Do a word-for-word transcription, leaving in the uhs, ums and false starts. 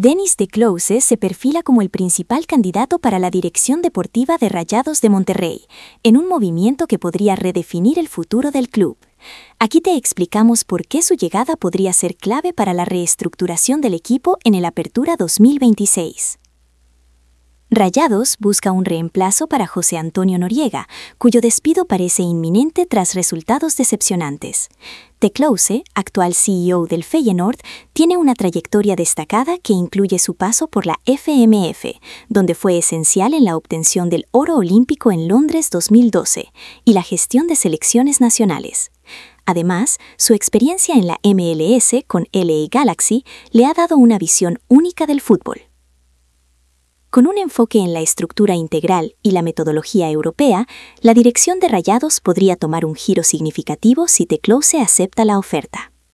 Denis de Close se perfila como el principal candidato para la dirección deportiva de Rayados de Monterrey, en un movimiento que podría redefinir el futuro del club. Aquí te explicamos por qué su llegada podría ser clave para la reestructuración del equipo en el Apertura dos mil veintiséis. Rayados busca un reemplazo para José Antonio Noriega, cuyo despido parece inminente tras resultados decepcionantes. De Close, actual C E O del Feyenoord, tiene una trayectoria destacada que incluye su paso por la F M F, donde fue esencial en la obtención del oro olímpico en Londres dos mil doce, y la gestión de selecciones nacionales. Además, su experiencia en la M L S con L A Galaxy le ha dado una visión única del fútbol. Con un enfoque en la estructura integral y la metodología europea, la dirección de Rayados podría tomar un giro significativo si De Close acepta la oferta.